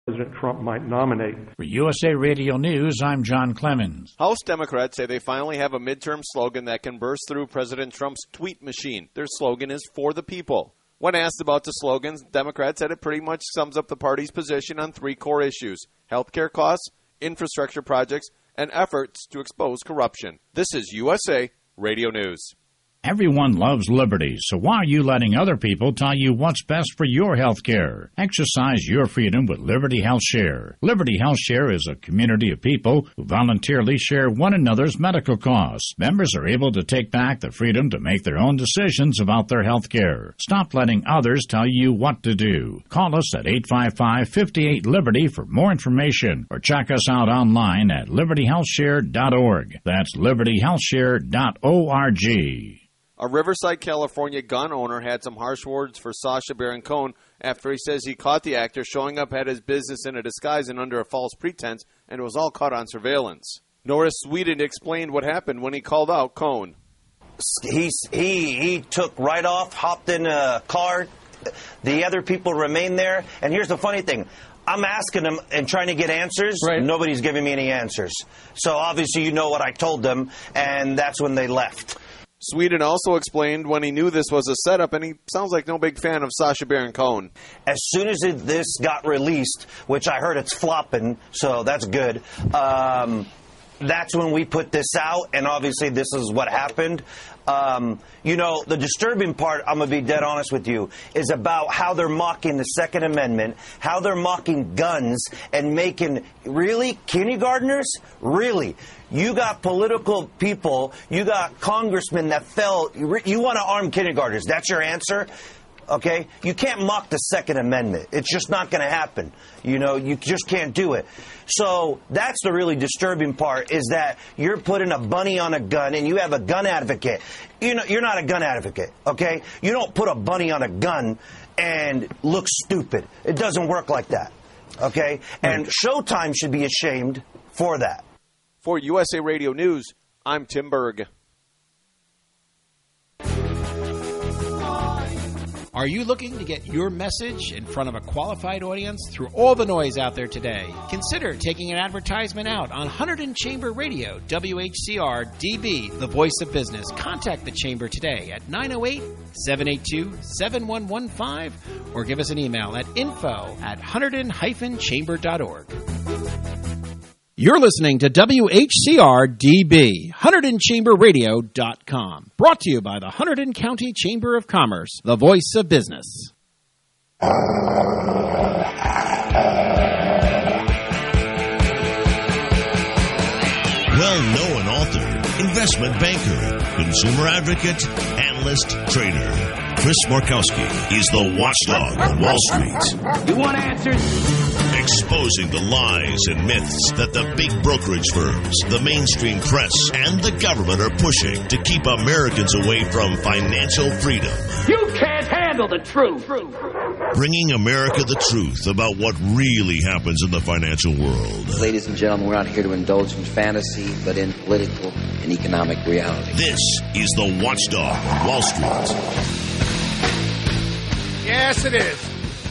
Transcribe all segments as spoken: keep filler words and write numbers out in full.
President Trump might nominate. For U S A Radio News, I'm John Clemens. House Democrats say they finally have a midterm slogan that can burst through President Trump's tweet machine. Their slogan is "For the People." When asked about the slogans, Democrats said it pretty much sums up the party's position on three core issues: healthcare costs, infrastructure projects, and efforts to expose corruption. This is U S A Radio News. Everyone loves liberty, so why are you letting other people tell you what's best for your health care? Exercise your freedom with Liberty Health Share. Liberty Health Share is a community of people who voluntarily share one another's medical costs. Members are able to take back the freedom to make their own decisions about their health care. Stop letting others tell you what to do. Call us at eight five five, five eight, Liberty for more information, or check us out online at liberty health share dot org. That's liberty health share dot org. A Riverside, California gun owner had some harsh words for Sacha Baron Cohen after he says he caught the actor showing up at his business in a disguise and under a false pretense, and it was all caught on surveillance. Norris Sweden explained what happened when he called out Cohen. He, he, he took right off, hopped in a car. The other people remained there. And here's the funny thing. I'm asking them and trying to get answers. Right. Nobody's giving me any answers. So obviously you know what I told them, and that's when they left. Sweden also explained when he knew this was a setup, and he sounds like no big fan of Sacha Baron Cohen. As soon as it, this got released, which I heard it's flopping, so that's good, um, that's when we put this out, and obviously this is what happened. Um, you know, the disturbing part, I'm going to be dead honest with you, is about how they're mocking the Second Amendment, how they're mocking guns, and making, really, kindergartners? Really? You got political people, you got congressmen that fell, you want to arm kindergartners, that's your answer? Okay? You can't mock the Second Amendment. It's just not going to happen. You know, you just can't do it. So that's the really disturbing part, is that you're putting a bunny on a gun and you have a gun advocate. You know, you're not a gun advocate, okay? You don't put a bunny on a gun and look stupid. It doesn't work like that, okay? And Showtime should be ashamed for that. For U S A Radio News, I'm Tim Berg. Are you looking to get your message in front of a qualified audience through all the noise out there today? Consider taking an advertisement out on Hunterdon Chamber Radio, W H C R D B, the voice of business. Contact the Chamber today at nine oh eight, seven eight two, seven one one five or give us an email at info at hunterdon dash chamber dot org. You're listening to W H C R D B, Hunterdon Chamber Radio dot com. Brought to you by the Hunterdon County Chamber of Commerce, the voice of business. Well-known author, investment banker, consumer advocate, analyst, trader. Chris Markowski is the watchdog on Wall Street. You want answers? Exposing the lies and myths that the big brokerage firms, the mainstream press, and the government are pushing to keep Americans away from financial freedom. You can't handle the truth. Bringing America the truth about what really happens in the financial world. Ladies and gentlemen, we're not here to indulge in fantasy, but in political and economic reality. This is the Watchdog on Wall Street. Yes, it is.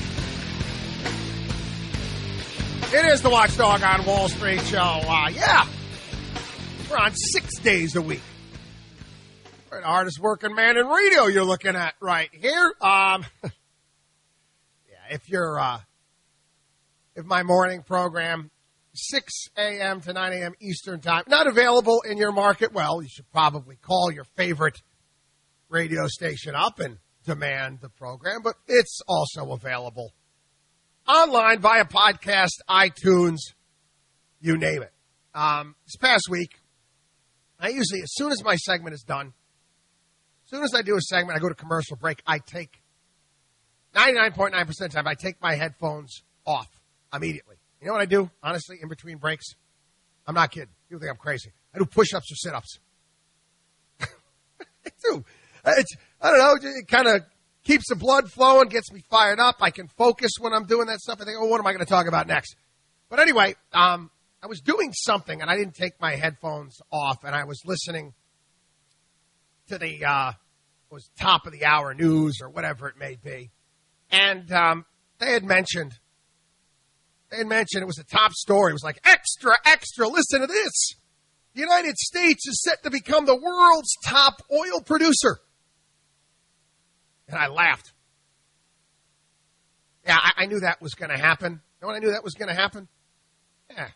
It is the Watchdog on Wall Street show. Uh, yeah. We're on six days a week. We're the hardest working man in radio you're looking at right here. Um, yeah, if you're, uh, if my morning program, six a.m. to nine a.m. Eastern time, not available in your market, well, you should probably call your favorite radio station up and demand the program, but it's also available online via podcast, iTunes, you name it. Um, this past week, I usually, as soon as my segment is done, as soon as I do a segment, I go to commercial break, I take ninety-nine point nine percent of the time, I take my headphones off immediately. You know what I do, honestly, in between breaks? I'm not kidding. People think I'm crazy. I do push-ups or sit-ups. I do. It's, I don't know, it kind of keeps the blood flowing, gets me fired up. I can focus when I'm doing that stuff. I think, oh, what am I going to talk about next? But anyway, um, I was doing something, and I didn't take my headphones off, and I was listening to the uh, was top of the hour news or whatever it may be. And um, they had mentioned They had mentioned it was a top story. It was like, extra, extra, listen to this. The United States is set to become the world's top oil producer. And I laughed. Yeah, I, I knew that was going to happen. You know when I knew that was going to happen? Yeah.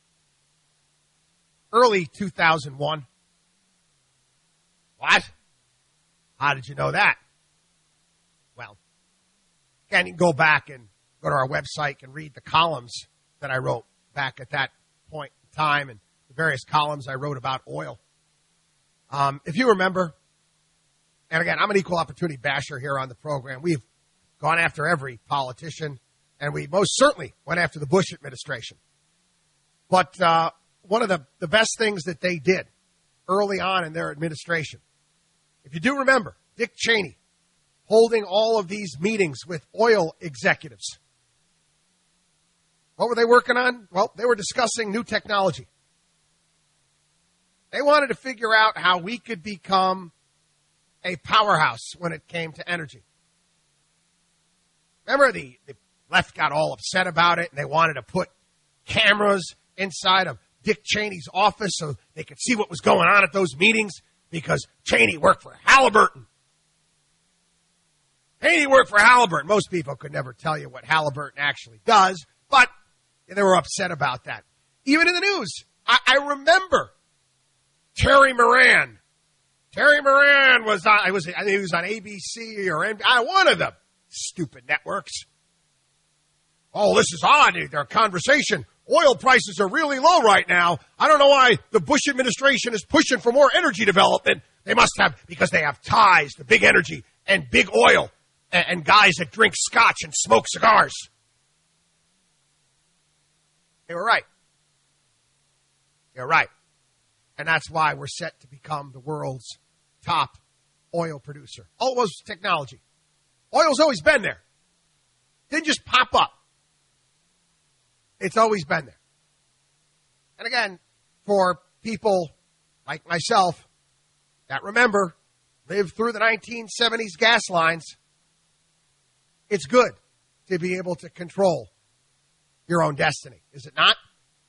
Early two thousand one. What? How did you know that? Well, again, you can go back and go to our website and read the columns that I wrote back at that point in time and the various columns I wrote about oil. Um, if you remember, and again, I'm an equal opportunity basher here on the program. We've gone after every politician, and we most certainly went after the Bush administration. But uh, one of the, the best things that they did early on in their administration, if you do remember, Dick Cheney holding all of these meetings with oil executives. What were they working on? Well, they were discussing new technology. They wanted to figure out how we could become a powerhouse when it came to energy. Remember, the, the left got all upset about it, and they wanted to put cameras inside of Dick Cheney's office so they could see what was going on at those meetings because Cheney worked for Halliburton. Cheney worked for Halliburton. Most people could never tell you what Halliburton actually does, but they were upset about that. Even in the news, I, I remember Terry Moran. Terry Moran was on, I was, I think he was on A B C or N B C, one of them stupid networks. Oh, this is odd, their conversation. Oil prices are really low right now. I don't know why the Bush administration is pushing for more energy development. They must have, because they have ties to big energy and big oil and, and guys that drink scotch and smoke cigars. They were right. You're right. And that's why we're set to become the world's top oil producer. Oh, it was technology. Oil's always been there. Didn't just pop up. It's always been there. And again, for people like myself that remember, lived through the nineteen seventies gas lines, it's good to be able to control your own destiny. Is it not?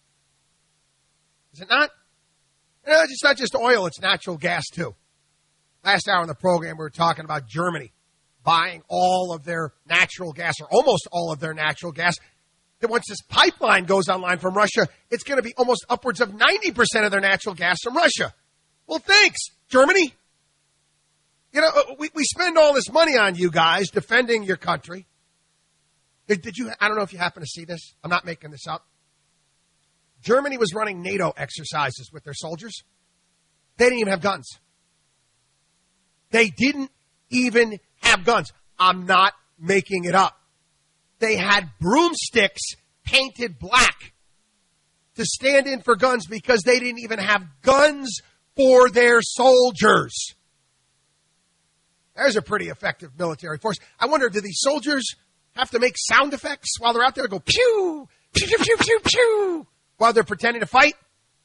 Is it not? You know, it's not just oil, it's natural gas too. Last hour in the program, we were talking about Germany buying all of their natural gas, or almost all of their natural gas. That once this pipeline goes online from Russia, it's going to be almost upwards of ninety percent of their natural gas from Russia. Well, thanks, Germany. You know, we, we spend all this money on you guys defending your country. Did, did you, I don't know if you happen to see this. I'm not making this up. Germany was running NATO exercises with their soldiers. They didn't even have guns. They didn't even have guns. I'm not making it up. They had broomsticks painted black to stand in for guns because they didn't even have guns for their soldiers. There's a pretty effective military force. I wonder, do these soldiers have to make sound effects while they're out there? Go pew, pew, pew, pew, pew, pew, while they're pretending to fight?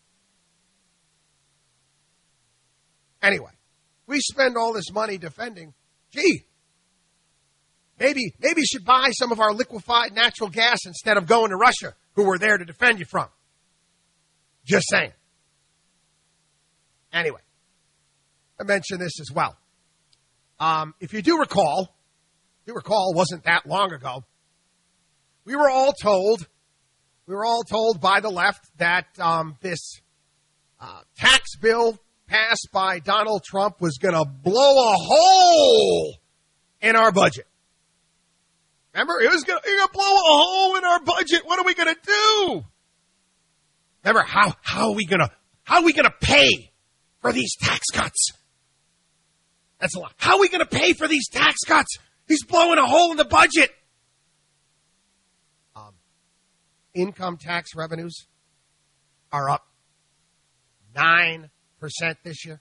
Anyway, we spend all this money defending. Gee, maybe, maybe you should buy some of our liquefied natural gas instead of going to Russia, who we're there to defend you from. Just saying. Anyway, I mentioned this as well. Um, if you do recall, if you recall, it wasn't that long ago, we were all told, we were all told by the left that um, this uh, tax bill passed by Donald Trump was going to blow a hole in our budget. Remember, it was going to blow a hole in our budget. What are we going to do? Remember, how how are we going to how are we going to pay for these tax cuts? That's a lot. How are we going to pay for these tax cuts? He's blowing a hole in the budget. Um, income tax revenues are up nine percent this year.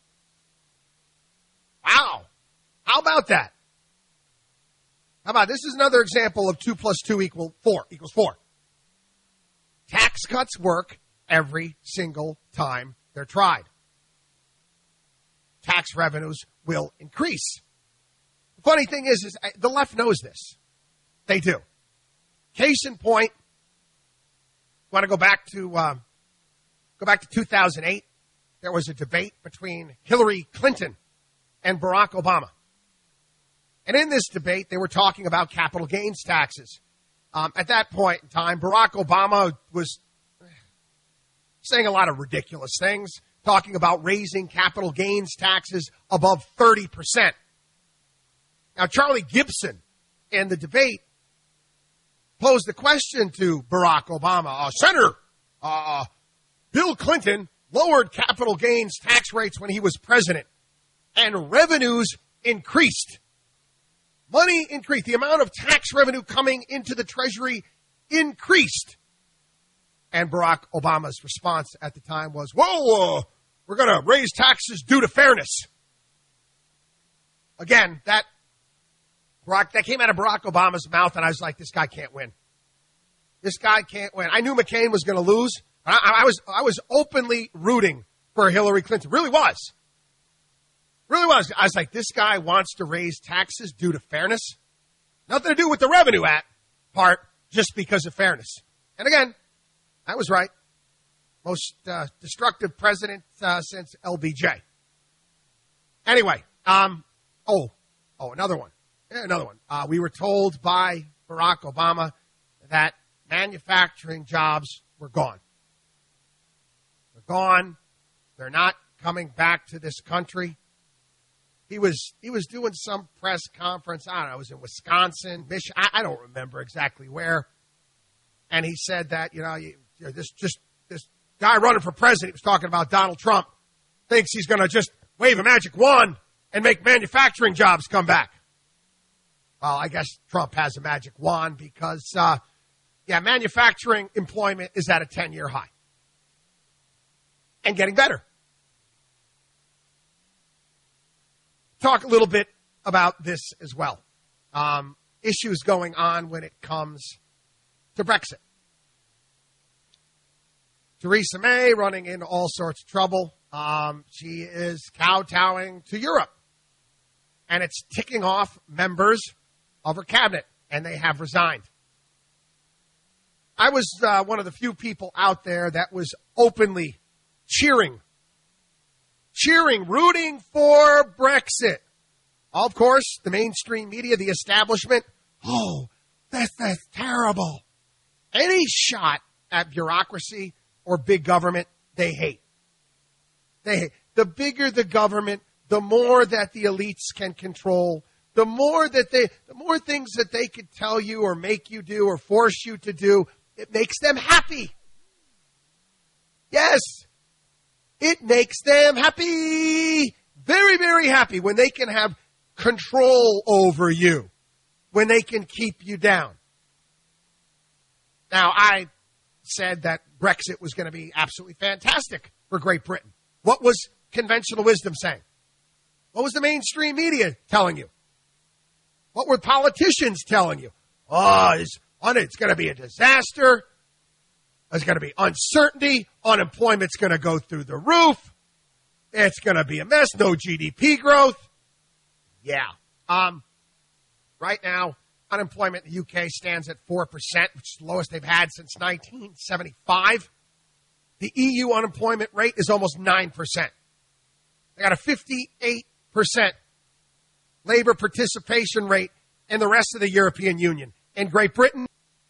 Wow. How about that? How about this is another example of two plus two equal four equals four. Tax cuts work every single time they're tried. Tax revenues will increase. The funny thing is, is the left knows this. They do. Case in point, Want to go back to um, go back to two thousand eight? There was a debate between Hillary Clinton and Barack Obama. And in this debate, they were talking about capital gains taxes. Um, at that point in time, Barack Obama was saying a lot of ridiculous things, talking about raising capital gains taxes above thirty percent. Now, Charlie Gibson, in the debate, posed the question to Barack Obama, uh, Senator, uh, Bill Clinton lowered capital gains tax rates when he was president, and revenues increased. Money increased. The amount of tax revenue coming into the Treasury increased. And Barack Obama's response at the time was, whoa, uh, we're going to raise taxes due to fairness. Again, that Barack, that came out of Barack Obama's mouth, and I was like, this guy can't win. This guy can't win. I knew McCain was going to lose. I, I was I was openly rooting for Hillary Clinton. Really was. Really was. I was like, this guy wants to raise taxes due to fairness. Nothing to do with the revenue act part, just because of fairness. And again, I was right. Most uh, destructive president uh, since L B J. Anyway, um, oh, oh, another one. Yeah, another one. Uh, we were told by Barack Obama that manufacturing jobs were gone. They're gone. They're not coming back to this country. He was he was doing some press conference. I don't know. It was in Wisconsin, Michigan. I, I don't remember exactly where. And he said that you know, you, you know this just this guy running for president, he was talking about Donald Trump, thinks he's going to just wave a magic wand and make manufacturing jobs come back. Well, I guess Trump has a magic wand because, uh, yeah, manufacturing employment is at a ten-year high and getting better. Talk a little bit about this as well. Um, issues going on when it comes to Brexit. Theresa May running into all sorts of trouble. Um, she is kowtowing to Europe. And it's ticking off members of her cabinet, and they have resigned. I was uh, one of the few people out there that was openly cheering, cheering, rooting for Brexit. Of course, the mainstream media, the establishment, oh, that's, that's terrible. Any shot at bureaucracy or big government, they hate. They hate. The bigger the government, the more that the elites can control, the more that they, the more things that they could tell you or make you do or force you to do, it makes them happy. Yes, it makes them happy. Very, very happy when they can have control over you, when they can keep you down. Now, I said that Brexit was going to be absolutely fantastic for Great Britain. What was conventional wisdom saying? What was the mainstream media telling you? What were politicians telling you? Oh, it's, it's going to be a disaster. There's going to be uncertainty. Unemployment's going to go through the roof. It's going to be a mess. No G D P growth. Yeah. Um, right now, unemployment in the U K stands at four percent, which is the lowest they've had since nineteen seventy-five. The E U unemployment rate is almost nine percent. They got a fifty-eight percent labor participation rate in the rest of the European Union. In Great Britain,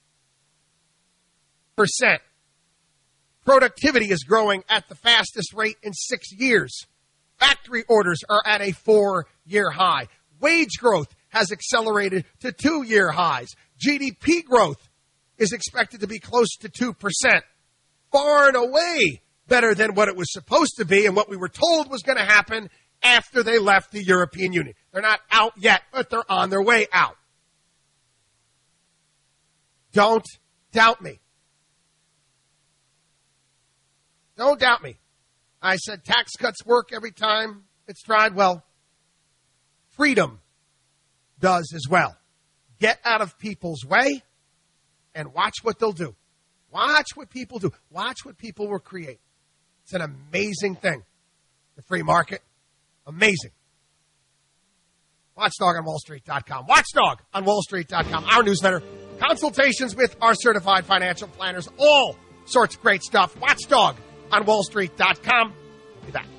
percent. Productivity is growing at the fastest rate in six years. Factory orders are at a four-year high. Wage growth has accelerated to two-year highs. G D P growth is expected to be close to two percent. Far and away better than what it was supposed to be and what we were told was going to happen after they left the European Union. They're not out yet, but they're on their way out. Don't doubt me. Don't doubt me. I said tax cuts work every time it's tried. Well, freedom does as well. Get out of people's way and watch what they'll do. Watch what people do. Watch what people will create. It's an amazing thing. The free market. Amazing. Watchdog on Wall Street dot com. Watchdog on Wall Street dot com. Our newsletter. Consultations with our certified financial planners. All sorts of great stuff. Watchdog on wall street dot com. Be back.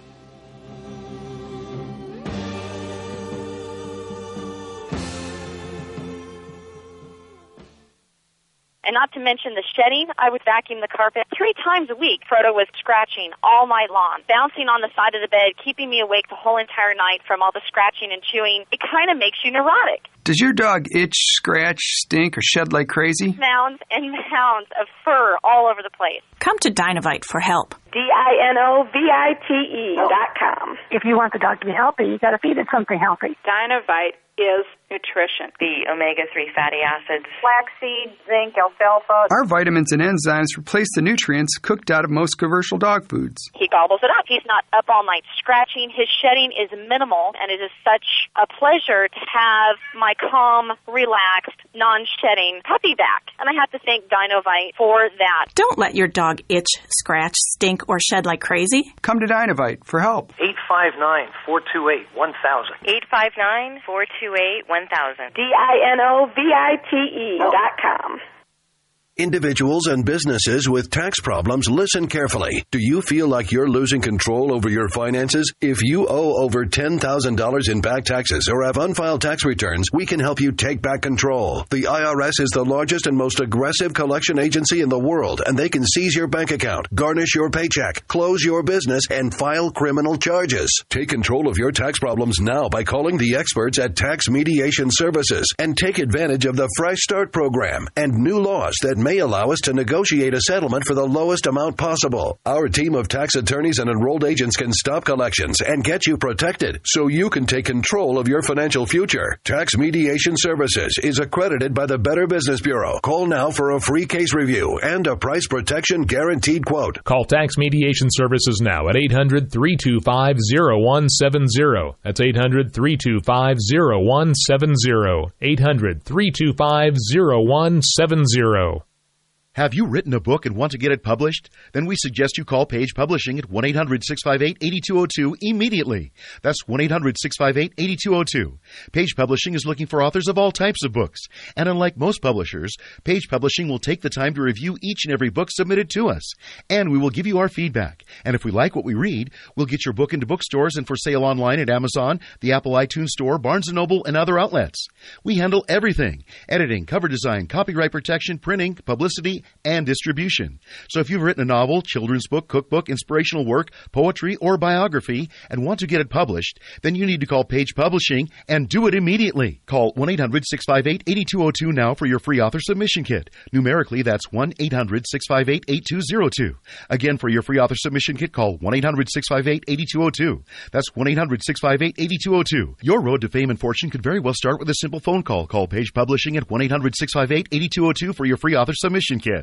And not to mention the shedding, I would vacuum the carpet three times a week. Frodo was scratching all night long, bouncing on the side of the bed, keeping me awake the whole entire night from all the scratching and chewing. It kind of makes you neurotic. Does your dog itch, scratch, stink, or shed like crazy? Mounds and mounds of fur all over the place. Come to Dynovite for help. D I N O V I T E dot com. If you want the dog to be healthy, you got to feed it something healthy. Dynovite is nutrition. The omega three fatty acids. Flaxseed, zinc, alfalfa. Our vitamins and enzymes replace the nutrients cooked out of most commercial dog foods. He gobbles it up. He's not up all night scratching. His shedding is minimal, and it is such a pleasure to have my calm, relaxed, non-shedding puppy back. And I have to thank Dynovite for that. Don't let your dog itch, scratch, stink, or shed like crazy. Come to Dynovite for help. eight five nine, four two eight, one thousand. eight five nine, four two eight, one thousand. D I N O V I T E dot com. Individuals and businesses with tax problems, listen carefully. Do you feel like you're losing control over your finances? If you owe over ten thousand dollars in back taxes or have unfiled tax returns, we can help you take back control. The I R S is the largest and most aggressive collection agency in the world, and they can seize your bank account, garnish your paycheck, close your business, and file criminal charges. Take control of your tax problems now by calling the experts at Tax Mediation Services and take advantage of the Fresh Start program and new laws that may allow us to negotiate a settlement for the lowest amount possible. Our team of tax attorneys and enrolled agents can stop collections and get you protected so you can take control of your financial future. Tax Mediation Services is accredited by the Better Business Bureau. Call now for a free case review and a price protection guaranteed quote. Call Tax Mediation Services now at eight hundred, three two five, zero one seven zero. That's eight hundred, three two five, zero one seven zero. eight hundred, three two five, zero one seven zero. Have you written a book and want to get it published? Then we suggest you call Page Publishing at one eight hundred, six five eight, eight two zero two immediately. That's one eight hundred, six five eight, eight two zero two. Page Publishing is looking for authors of all types of books. And unlike most publishers, Page Publishing will take the time to review each and every book submitted to us. And we will give you our feedback. And if we like what we read, we'll get your book into bookstores and for sale online at Amazon, the Apple iTunes Store, Barnes and Noble, and other outlets. We handle everything: editing, cover design, copyright protection, printing, publicity, and distribution. So if you've written a novel, children's book, cookbook, inspirational work, poetry, or biography and want to get it published, then you need to call Page Publishing and do it immediately. Call one eight hundred, six five eight, eight two zero two now for your free author submission kit. Numerically, that's one eight hundred, six five eight, eight two zero two. Again, for your free author submission kit, call one eight hundred, six five eight, eight two zero two. That's one eight hundred, six five eight, eight two zero two. Your road to fame and fortune could very well start with a simple phone call. Call Page Publishing at one eight hundred, six five eight, eight two zero two for your free author submission kit.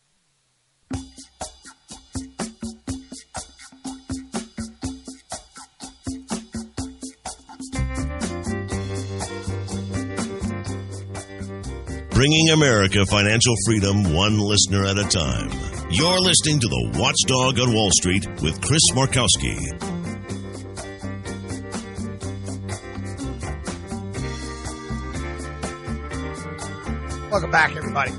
Bringing America financial freedom one listener at a time. You're listening to the Watchdog on Wall Street with Chris Markowski. Welcome back, everybody.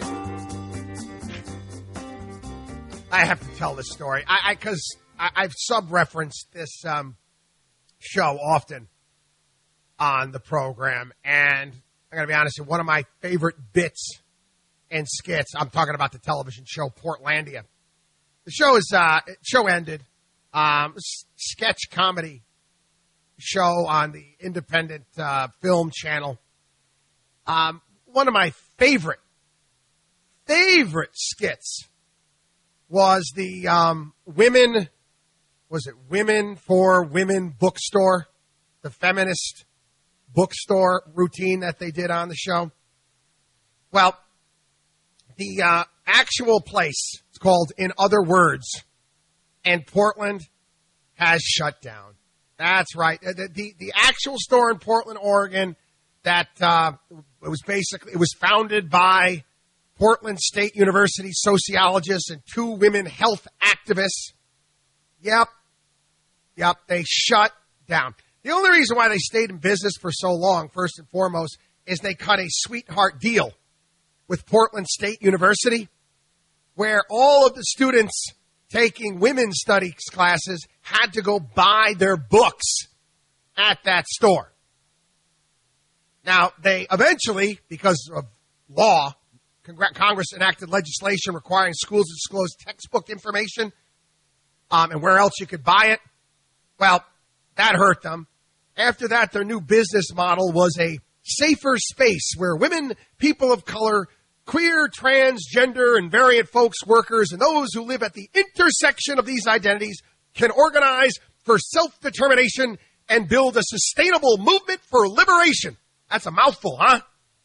I have to tell this story. I because I, I, I've sub-referenced this um, show often on the program, and I'm going to be honest, one of my favorite bits and skits, I'm talking about the television show Portlandia. The show is uh, show ended. Um, sketch comedy show on the independent uh, film channel. Um, one of my favorite, favorite skits was the um, women, was it Women for Women bookstore, the feminist bookstore routine that they did on the show. Well, the uh, actual place, it's called In Other Words, and Portland has shut down. That's right. The, the, the actual store in Portland, Oregon, that uh, it was basically, it was founded by Portland State University sociologists and two women health activists. Yep. Yep. They shut down. The only reason why they stayed in business for so long, first and foremost, is they cut a sweetheart deal with Portland State University. where all of the students taking women's studies classes had to go buy their books at that store. Now, they eventually, because of law, Congress enacted legislation requiring schools to disclose textbook information um, and where else you could buy it. Well, that hurt them. After that, their new business model was a safer space where women, people of color, queer, transgender, and variant folks, workers, and those who live at the intersection of these identities can organize for self-determination and build a sustainable movement for liberation. That's a mouthful, huh?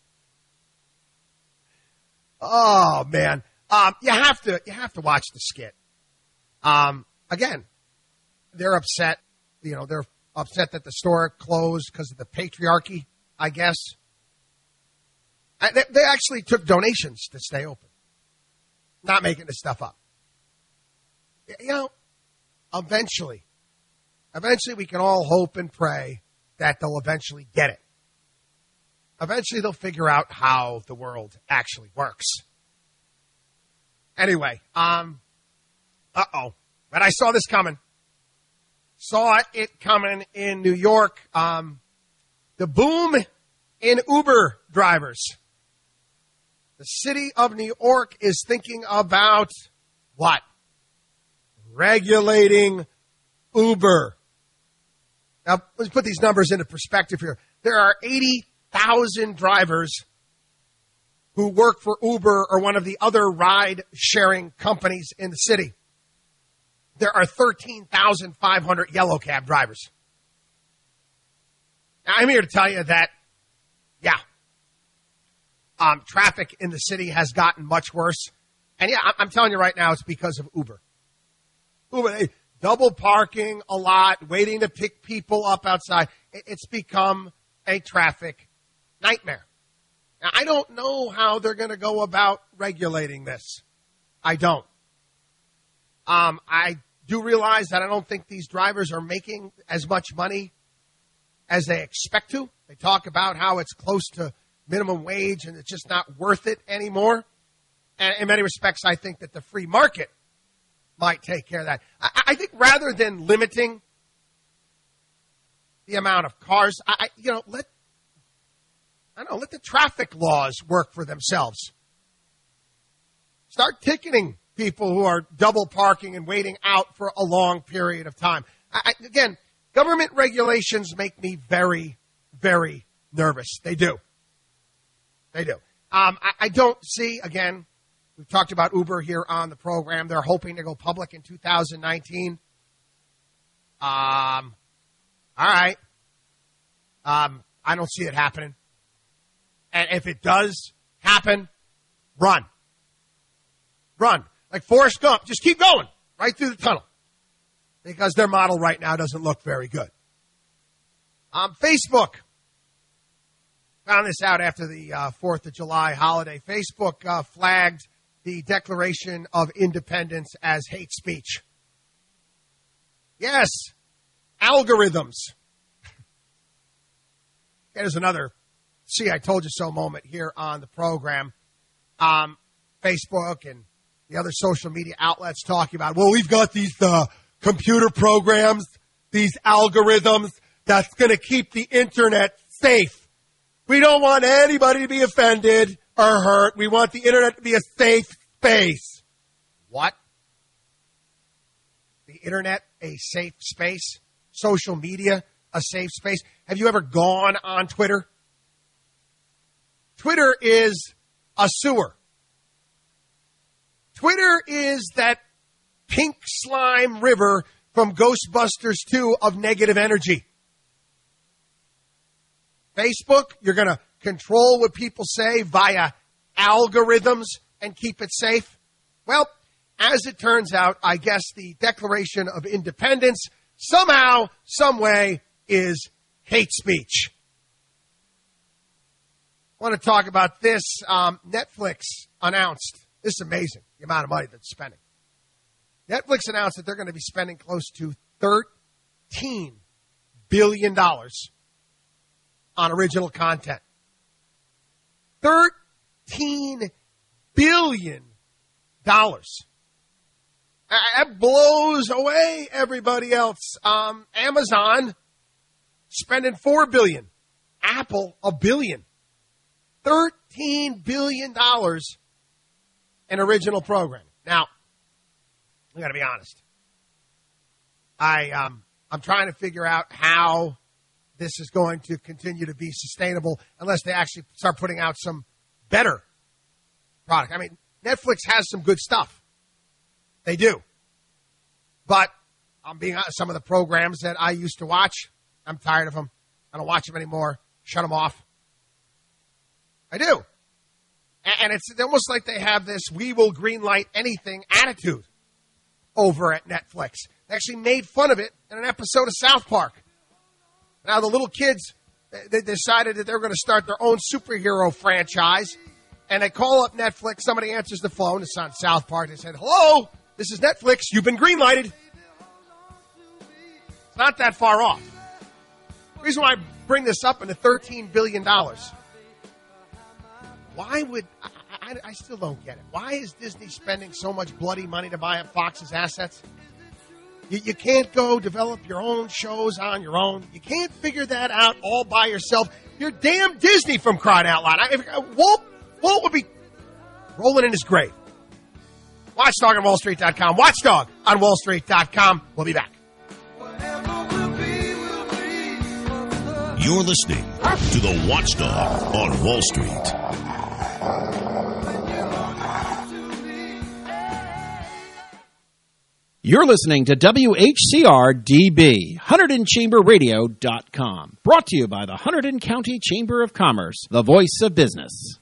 Oh, man. Um, you have to you have to watch the skit. Um, again, they're upset. You know, they're upset that the store closed because of the patriarchy, I guess. I, they, they actually took donations to stay open. Not making this stuff up. You know, eventually, eventually we can all hope and pray that they'll eventually get it. Eventually they'll figure out how the world actually works. Anyway, um, uh-oh. But I saw this coming. Saw it coming in New York. Um, the boom in Uber drivers. The city of New York is thinking about what? Regulating Uber. Now, let's put these numbers into perspective here. There are eighty thousand drivers who work for Uber or one of the other ride-sharing companies in the city. There are thirteen thousand five hundred yellow cab drivers. Now, I'm here to tell you that, yeah, um, traffic in the city has gotten much worse. And, yeah, I'm telling you right now, it's because of Uber. Uber, they double parking a lot, waiting to pick people up outside. It's become a traffic nightmare. Now, I don't know how they're going to go about regulating this. I don't. Um, I do realize that I don't think these drivers are making as much money as they expect to. They talk about how it's close to minimum wage and it's just not worth it anymore. And in many respects, I think that the free market might take care of that. I, I think rather than limiting the amount of cars, I, you know, let I don't know, let the traffic laws work for themselves. Start ticketing people who are double parking and waiting out for a long period of time. I, I, again, government regulations make me very, very nervous. They do. They do. Um, I, I don't see, again, we've talked about Uber here on the program. They're hoping to go public in two thousand nineteen. Um, all right. Um, I don't see it happening. And if it does happen, run. Run. Like Forrest Gump, just keep going right through the tunnel. Because their model right now doesn't look very good. Um, Facebook. Found this out after the uh, fourth of July holiday. Facebook uh, flagged the Declaration of Independence as hate speech. Yes. Algorithms. There's another see, I told you so moment here on the program. Um, Facebook and the other social media outlets talking about, well, we've got these uh, computer programs, these algorithms that's going to keep the internet safe. We don't want anybody to be offended or hurt. We want the internet to be a safe space. What? The internet, a safe space? Social media, a safe space? Have you ever gone on Twitter? Twitter is a sewer. Twitter is that pink slime river from Ghostbusters two of negative energy. Facebook, you're going to control what people say via algorithms and keep it safe. Well, as it turns out, I guess the Declaration of Independence somehow, some way is hate speech. I want to talk about this. Um, Netflix announced, this is amazing, the amount of money that's spending. Netflix announced that they're going to be spending close to thirteen billion dollars on original content. thirteen billion dollars. That blows away everybody else. Um, Amazon spending four billion dollars. Apple, a billion. thirteen billion dollars in original programming. Now, I got to be honest. I, um, I'm trying to figure out how this is going to continue to be sustainable unless they actually start putting out some better product. I mean, Netflix has some good stuff. They do. But I'm being honest, some of the programs that I used to watch, I'm tired of them. I don't watch them anymore. Shut them off. I do. And it's almost like they have this we will greenlight anything attitude over at Netflix. They actually made fun of it in an episode of South Park. Now the little kids, they decided that they're going to start their own superhero franchise. And they call up Netflix. Somebody answers the phone. It's on South Park. They said, hello, this is Netflix. You've been greenlighted. It's not that far off. The reason why I bring this up in the thirteen billion dollars. Why would, I, I, I still don't get it. Why is Disney spending so much bloody money to buy up Fox's assets? You, you can't go develop your own shows on your own. You can't figure that out all by yourself. You're damn Disney, from crying out loud. I, if, uh, Walt, Walt would be rolling in his grave. Watchdog on Wall Street dot com. Watchdog on Wall Street dot com. We'll be back. You're listening to the Watchdog on Wall Street. You're listening to W H C R D B, Hunterdon Chamber Radio dot com. Brought to you by the Hunterdon County Chamber of Commerce, the voice of business.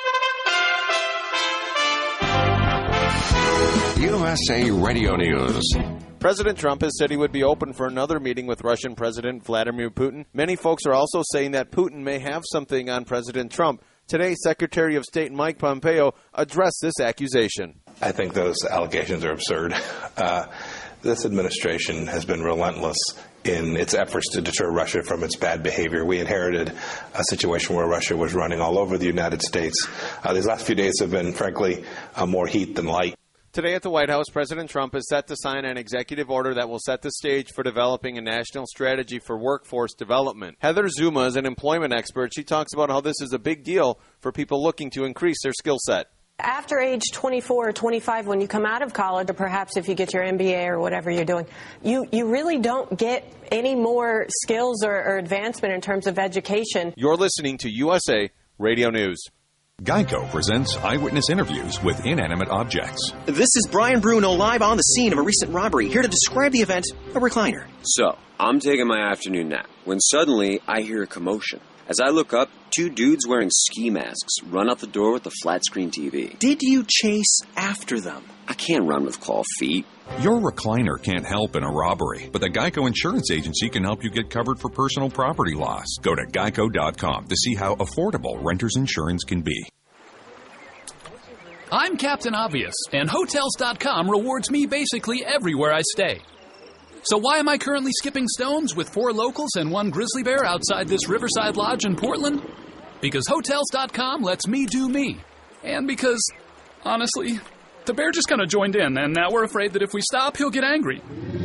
U S A Radio News. President Trump has said he would be open for another meeting with Russian President Vladimir Putin. Many folks are also saying that Putin may have something on President Trump. Today, Secretary of State Mike Pompeo addressed this accusation. I think those allegations are absurd. Uh, this administration has been relentless in its efforts to deter Russia from its bad behavior. We inherited a situation where Russia was running all over the United States. Uh, these last few days have been, frankly, uh, more heat than light. Today at the White House, President Trump is set to sign an executive order that will set the stage for developing a national strategy for workforce development. Heather Zuma is an employment expert. She talks about how this is a big deal for people looking to increase their skill set. After age twenty-four or twenty-five, when you come out of college, or perhaps if you get your M B A or whatever you're doing, you, you really don't get any more skills or, or advancement in terms of education. You're listening to U S A Radio News. Geico presents eyewitness interviews with inanimate objects. This is Brian Bruno live on the scene of a recent robbery, here to describe the event, a recliner. So, I'm taking my afternoon nap when suddenly I hear a commotion. As I look up, two dudes wearing ski masks run out the door with a flat-screen T V. Did you chase after them? I can't run with claw feet. Your recliner can't help in a robbery, but the Geico Insurance Agency can help you get covered for personal property loss. Go to geico dot com to see how affordable renter's insurance can be. I'm Captain Obvious, and Hotels dot com rewards me basically everywhere I stay. So why am I currently skipping stones with four locals and one grizzly bear outside this Riverside Lodge in Portland? Because Hotels dot com lets me do me. And because, honestly, the bear just kind of joined in, and now we're afraid that if we stop, he'll get angry.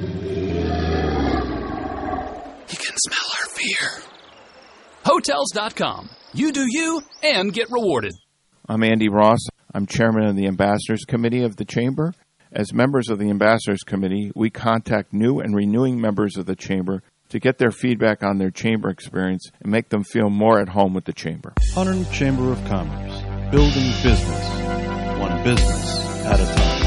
He can smell our fear. Hotels dot com. You do you, and get rewarded. I'm Andy Ross. I'm chairman of the Ambassadors Committee of the Chamber. As members of the Ambassadors Committee, we contact new and renewing members of the Chamber to get their feedback on their Chamber experience and make them feel more at home with the Chamber. Hunterdon Chamber of Commerce, building business, one business at a time.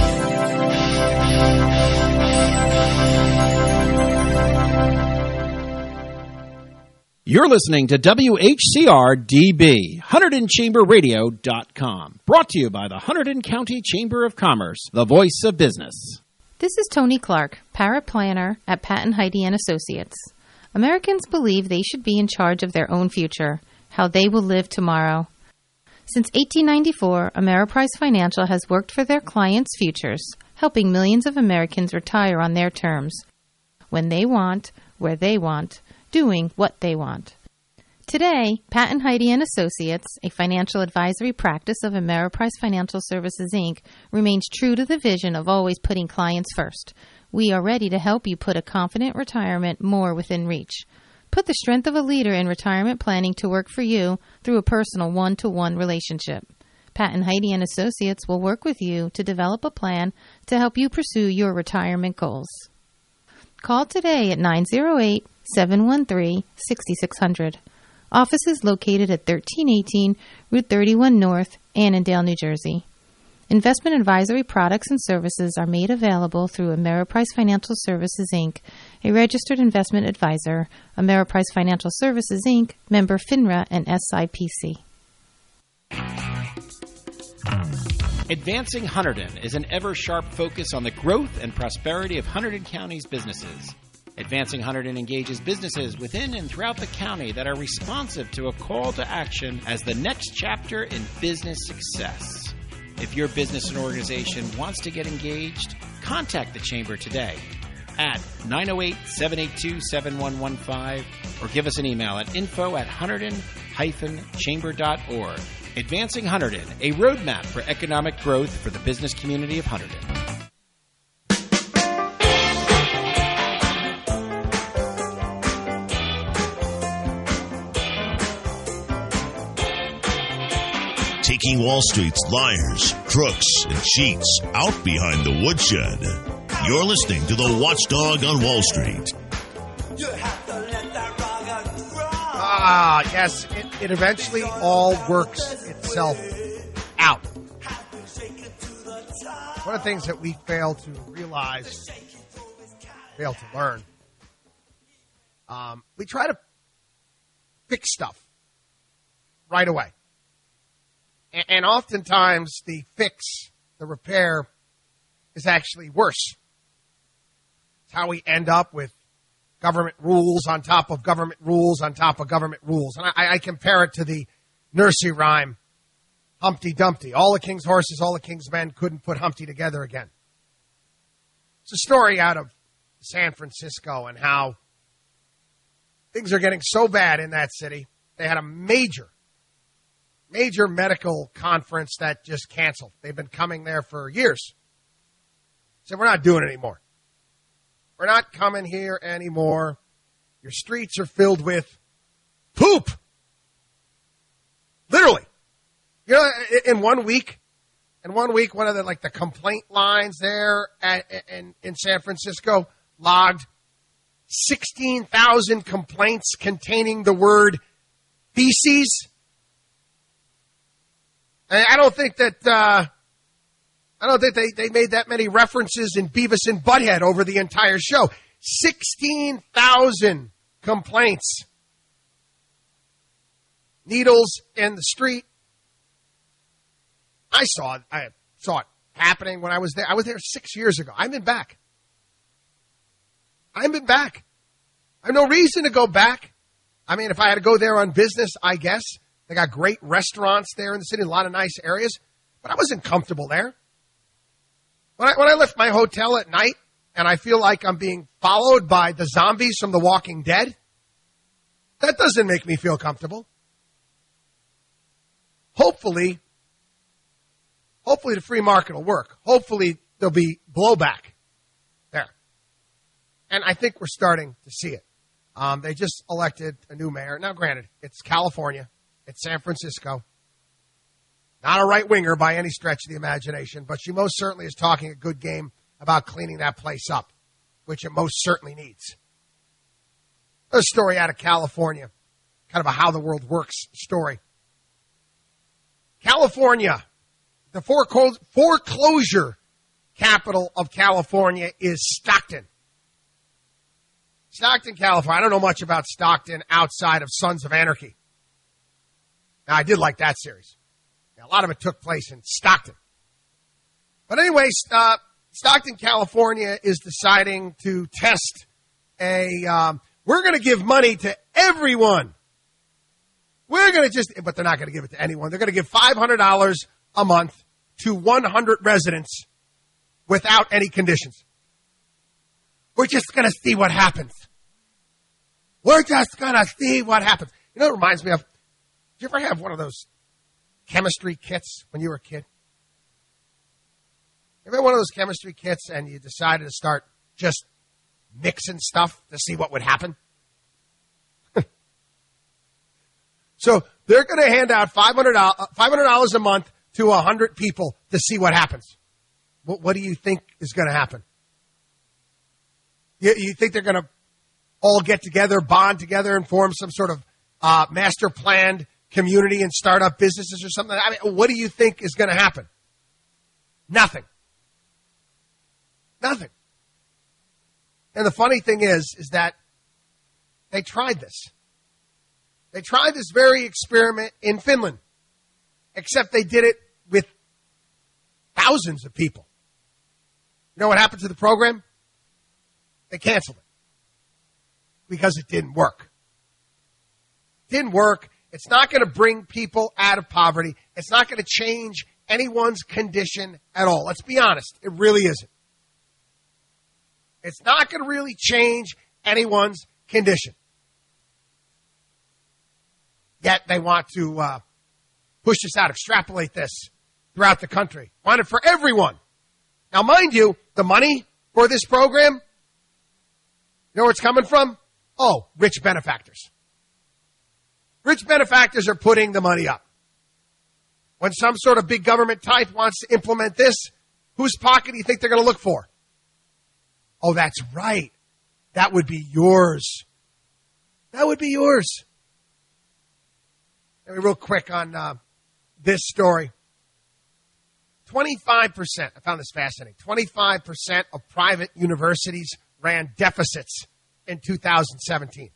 You're listening to W H C R D B, Hunterdon Chamber Radio dot com. Brought to you by the Hunterdon County Chamber of Commerce, the voice of business. This is Tony Clark, paraplanner at Patton Heidi and Associates. Americans believe they should be in charge of their own future, how they will live tomorrow. Since eighteen ninety-four, Ameriprise Financial has worked for their clients' futures, helping millions of Americans retire on their terms, when they want, where they want, doing what they want. Today, Pat and Heidi and Associates, a financial advisory practice of Ameriprise Financial Services, Incorporated, remains true to the vision of always putting clients first. We are ready to help you put a confident retirement more within reach. Put the strength of a leader in retirement planning to work for you through a personal one-to-one relationship. Pat and Heidi and Associates will work with you to develop a plan to help you pursue your retirement goals. Call today at nine oh eight, seven one three, six six zero zero. Office is located at thirteen eighteen Route thirty-one North, Annandale, New Jersey. Investment advisory products and services are made available through Ameriprise Financial Services, Incorporated, a registered investment advisor. Ameriprise Financial Services, Incorporated, member FINRA and S I P C. Advancing Hunterdon is an ever-sharp focus on the growth and prosperity of Hunterdon County's businesses. Advancing Hunterdon engages businesses within and throughout the county that are responsive to a call to action as the next chapter in business success. If your business and organization wants to get engaged, contact the Chamber today at nine oh eight, seven eight two, seven one one five or give us an email at info at hunterdon dash chamber dot org. Advancing Hunterdon, a roadmap for economic growth for the business community of Hunterdon. Taking Wall Street's liars, crooks, and cheats out behind the woodshed. You're listening to the Watchdog on Wall Street. Ah, yes, it, it eventually all works itself out. One of the things that we fail to realize, fail to learn, um, we try to fix stuff right away. And, and oftentimes the fix, the repair, is actually worse. It's how we end up with government rules on top of government rules on top of government rules. And I, I compare it to the nursery rhyme, Humpty Dumpty. All the king's horses, all the king's men couldn't put Humpty together again. It's a story out of San Francisco and how things are getting so bad in that city. They had a major, major medical conference that just canceled. They've been coming there for years. So we're not doing it anymore. We're not coming here anymore. Your streets are filled with poop. Literally. You know, in one week, in one week, one of the, like, the complaint lines there at, in, in San Francisco logged sixteen thousand complaints containing the word feces. And I don't think that, uh, I don't think they, they made that many references in Beavis and Butthead over the entire show. sixteen thousand complaints. Needles in the street. I saw it. I saw it happening when I was there. I was there six years ago. I've been back. I've been back. I have no reason to go back. I mean, if I had to go there on business, I guess. They got great restaurants there in the city, a lot of nice areas. But I wasn't comfortable there. When I, when I left my hotel at night and I feel like I'm being followed by the zombies from The Walking Dead, that doesn't make me feel comfortable. Hopefully, hopefully the free market will work. Hopefully there'll be blowback there. And I think we're starting to see it. Um, they just elected a new mayor. Now, granted, it's California. It's San Francisco. Not a right-winger by any stretch of the imagination, but she most certainly is talking a good game about cleaning that place up, which it most certainly needs. A story out of California, kind of a how the world works story. California, the foreclosure capital of California is Stockton. Stockton, California. I don't know much about Stockton outside of Sons of Anarchy. Now, I did like that series. A lot of it took place in Stockton. But anyway, uh, Stockton, California is deciding to test a, um, we're going to give money to everyone. We're going to just, but they're not going to give it to anyone. They're going to give five hundred dollars a month to one hundred residents without any conditions. We're just going to see what happens. We're just going to see what happens. You know, it reminds me of, did you ever have one of those chemistry kits when you were a kid? You ever had one of those chemistry kits and you decided to start just mixing stuff to see what would happen? So they're going to hand out five hundred dollars a month to one hundred people to see what happens. What, what do you think is going to happen? You, you think they're going to all get together, bond together, and form some sort of uh, master planned community and start up businesses or something? I mean, what do you think is going to happen? Nothing. Nothing. And the funny thing is, is that they tried this. They tried this very experiment in Finland, except they did it with thousands of people. You know what happened to the program? They canceled it because it didn't work. It didn't work. It's not going to bring people out of poverty. It's not going to change anyone's condition at all. Let's be honest. It really isn't. It's not going to really change anyone's condition. Yet they want to uh, push this out, extrapolate this throughout the country. Want it for everyone. Now, mind you, the money for this program, you know where it's coming from? Oh, rich benefactors. Rich benefactors are putting the money up. When some sort of big government type wants to implement this, whose pocket do you think they're going to look for? Oh, that's right. That would be yours. That would be yours. Real quick on uh, this story. twenty-five percent, I found this fascinating, twenty-five percent of private universities ran deficits in two thousand seventeen.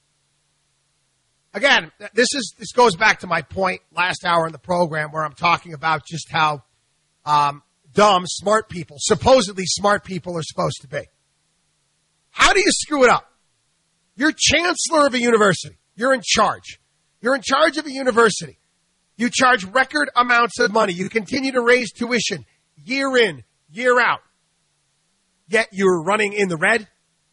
Again, this is this goes back to my point last hour in the program where I'm talking about just how um, dumb smart people, supposedly smart people, are supposed to be. How do you screw it up? You're chancellor of a university. You're in charge. You're in charge of a university. You charge record amounts of money. You continue to raise tuition year in, year out. Yet you're running in the red.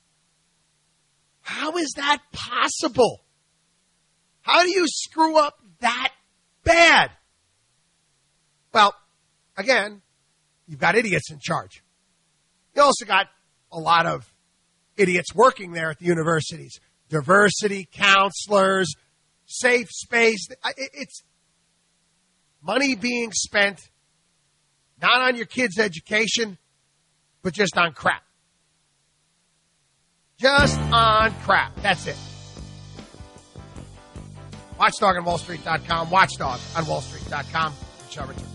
How is that possible? How do you screw up that bad? Well, again, you've got idiots in charge. You also got a lot of idiots working there at the universities. Diversity counselors, safe space. It's money being spent not on your kids' education, but just on crap. Just on crap. That's it. Watchdog on Wall Street dot com. Watchdog on Wall Street dot com. We shall return.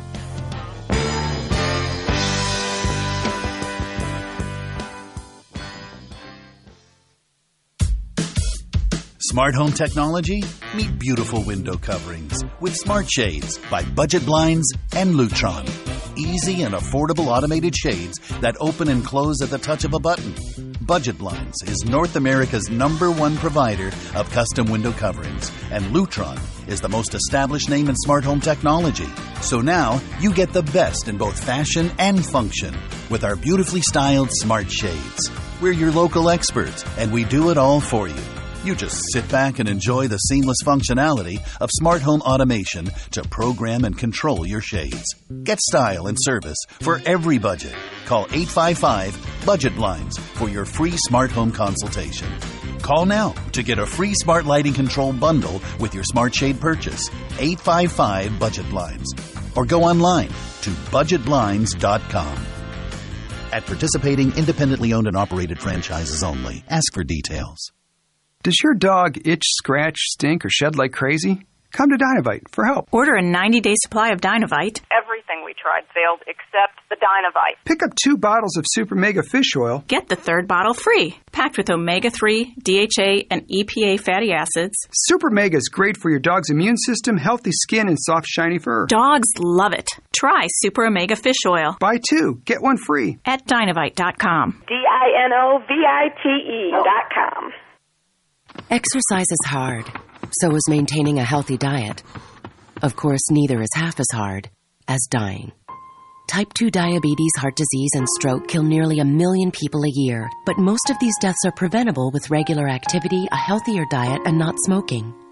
Smart home technology? Meet beautiful window coverings with Smart Shades by Budget Blinds and Lutron. Easy and affordable automated shades that open and close at the touch of a button. Budget Blinds is North America's number one provider of custom window coverings, and Lutron is the most established name in smart home technology. So now you get the best in both fashion and function with our beautifully styled Smart Shades. We're your local experts, and we do it all for you. You just sit back and enjoy the seamless functionality of smart home automation to program and control your shades. Get style and service for every budget. Call eight five five, budget blinds for your free smart home consultation. Call now to get a free smart lighting control bundle with your smart shade purchase. eight five five, budget blinds. Or go online to budget blinds dot com. At participating independently owned and operated franchises only. Ask for details. Does your dog itch, scratch, stink, or shed like crazy? Come to Dynovite for help. Order a ninety-day supply of Dynovite. Everything we tried failed except the Dynovite. Pick up two bottles of Super Mega Fish Oil. Get the third bottle free. Packed with omega three, D H A, and E P A fatty acids. Super Mega is great for your dog's immune system, healthy skin, and soft, shiny fur. Dogs love it. Try Super Omega Fish Oil. Buy two, get one free. At Dynovite dot com. D I N O V I T E dot com. Exercise is hard. So is maintaining a healthy diet. Of course, neither is half as hard as dying. Type two diabetes, heart disease, and stroke kill nearly a million people a year, but most of these deaths are preventable with regular activity, a healthier diet, and not smoking.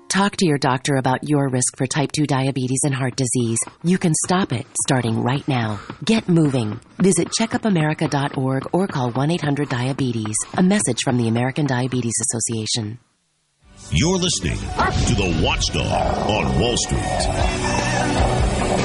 Talk to your doctor about your risk for type two diabetes and heart disease. You can stop it starting right now. Get moving. Visit checkup america dot org or call one eight hundred diabetes. A message from the American Diabetes Association. You're listening to the Watchdog on Wall Street.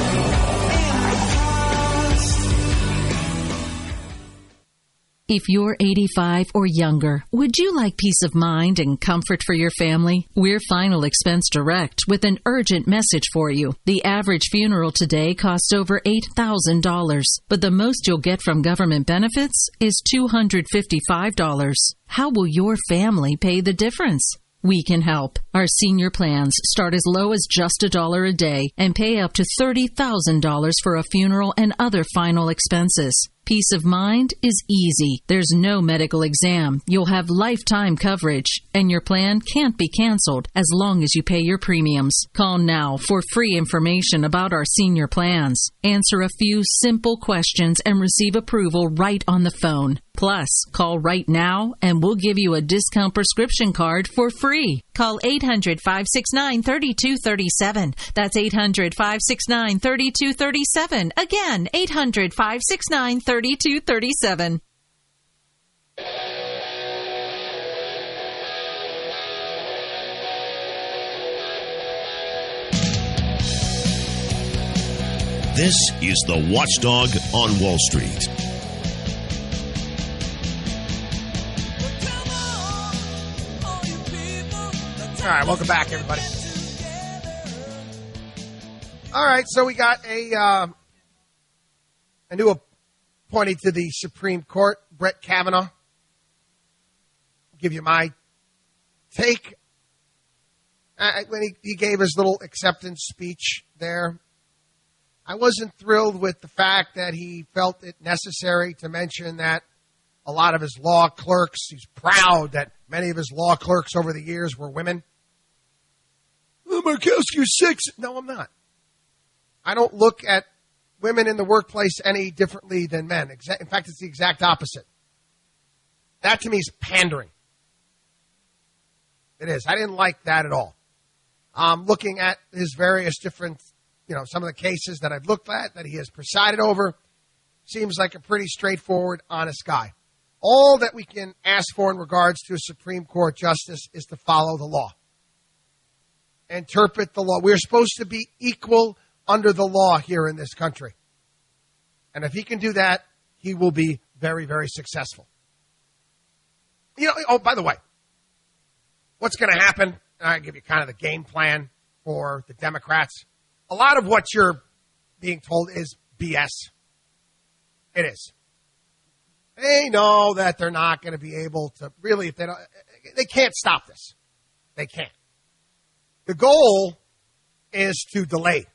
If you're eighty-five or younger, would you like peace of mind and comfort for your family? We're Final Expense Direct with an urgent message for you. The average funeral today costs over eight thousand dollars, but the most you'll get from government benefits is two hundred fifty-five dollars. How will your family pay the difference? We can help. Our senior plans start as low as just a dollar a day and pay up to thirty thousand dollars for a funeral and other final expenses. Peace of mind is easy. There's no medical exam. You'll have lifetime coverage, and your plan can't be canceled as long as you pay your premiums. Call now for free information about our senior plans. Answer a few simple questions and receive approval right on the phone. Plus, call right now and we'll give you a discount prescription card for free. Call eight hundred, five six nine, three two three seven. That's eight hundred, five six nine, three two three seven. Again, eight hundred, five six nine, three two three seven. This is the Watchdog on Wall Street. All right, welcome back, everybody. All right, so we got a uh, a new appointee to the Supreme Court, Brett Kavanaugh. I'll give you my take. I, when he, he gave his little acceptance speech there, I wasn't thrilled with the fact that he felt it necessary to mention that a lot of his law clerks, he's proud that many of his law clerks over the years were women. Oh, Murkowski's six. No, I'm not. I don't look at women in the workplace any differently than men. In fact, it's the exact opposite. That to me is pandering. It is. I didn't like that at all. Um, looking at his various different, you know, some of the cases that I've looked at that he has presided over, seems like a pretty straightforward, honest guy. All that we can ask for in regards to a Supreme Court justice is to follow the law. Interpret the law. We're supposed to be equal under the law here in this country. And if he can do that, he will be very, very successful. You know, oh, by the way, what's going to happen? I'll give you kind of the game plan for the Democrats. A lot of what you're being told is B S. It is. They know that they're not going to be able to really, if they don't, they can't stop this. They can't. The goal is to delay,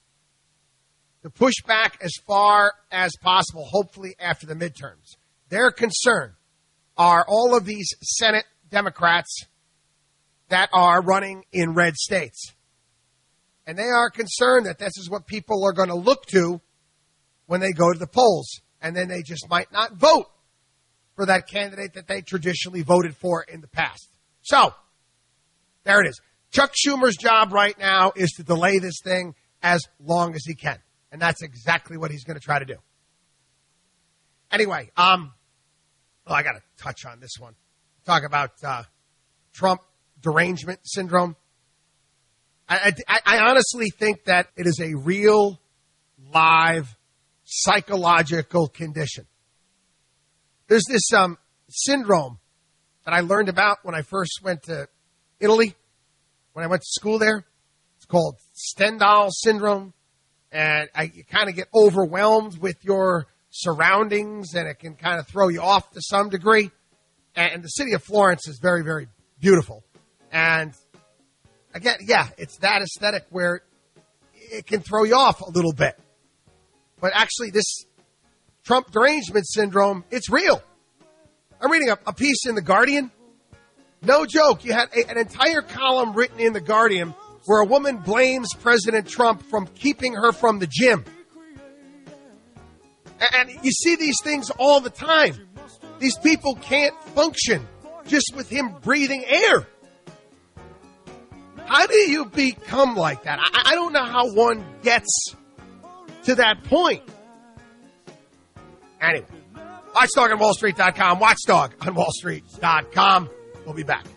to push back as far as possible, hopefully after the midterms. Their concern are all of these Senate Democrats that are running in red states. And they are concerned that this is what people are going to look to when they go to the polls. And then they just might not vote for that candidate that they traditionally voted for in the past. So, there it is. Chuck Schumer's job right now is to delay this thing as long as he can. And that's exactly what he's going to try to do. Anyway, um, well, I got to touch on this one. Talk about uh, Trump derangement syndrome. I, I, I honestly think that it is a real, live, psychological condition. There's this um, syndrome that I learned about when I first went to Italy, when I went to school there. It's called Stendhal syndrome, and I, you kind of get overwhelmed with your surroundings, and it can kind of throw you off to some degree. And, and the city of Florence is very, very beautiful. And again, yeah, it's that aesthetic where it can throw you off a little bit. But actually, this Trump derangement syndrome, it's real. I'm reading a, a piece in The Guardian. No joke. You had a, an entire column written in The Guardian where a woman blames President Trump from keeping her from the gym. And, and you see these things all the time. These people can't function just with him breathing air. How do you become like that? I, I don't know how one gets to that point. Anyway, watchdog on wall street dot com, watchdog on wall street dot com. We'll be back.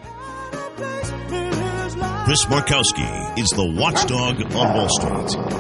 Chris Markowski is the watchdog on Wall Street.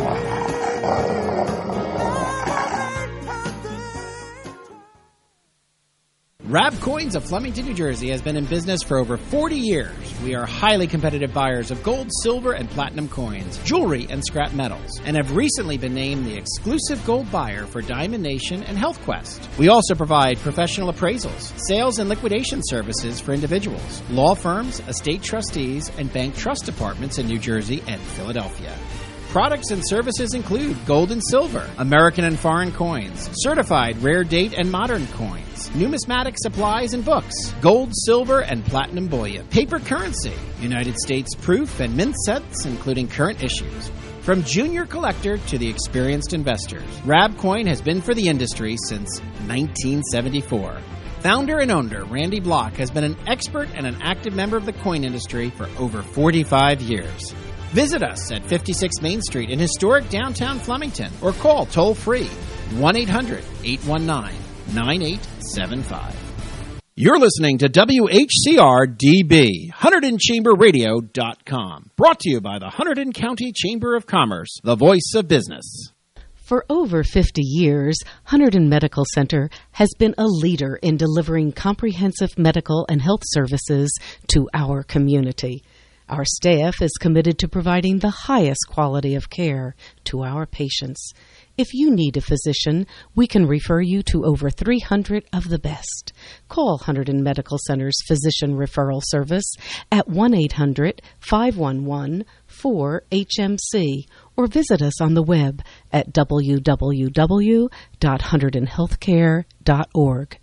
Rab Coins of Flemington, New Jersey has been in business for over forty years. We are highly competitive buyers of gold, silver, and platinum coins, jewelry, and scrap metals, and have recently been named the exclusive gold buyer for Diamond Nation and Health Quest. We also provide professional appraisals, sales and liquidation services for individuals, law firms, estate trustees, and bank trust departments in New Jersey and Philadelphia. Products and services include gold and silver, American and foreign coins, certified rare date and modern coins, numismatic supplies and books, gold, silver, and platinum bullion, paper currency, United States proof and mint sets, including current issues. From junior collector to the experienced investors, Rab Coin has been for the industry since nineteen seventy-four. Founder and owner Randy Block has been an expert and an active member of the coin industry for over forty-five years. Visit us at fifty-six Main Street in historic downtown Flemington or call toll-free one eight hundred eight one nine nine eight seven five. You're listening to W H C R D B, Hunterdon Chamber Radio dot com. Brought to you by the Hunterdon County Chamber of Commerce, the voice of business. For over fifty years, Hunterdon Medical Center has been a leader in delivering comprehensive medical and health services to our community. Our staff is committed to providing the highest quality of care to our patients. If you need a physician, we can refer you to over three hundred of the best. Call Hunterdon Medical Center's Physician Referral Service at one eight hundred five one one four H M C or visit us on the web at w w w dot hunterdon healthcare dot org.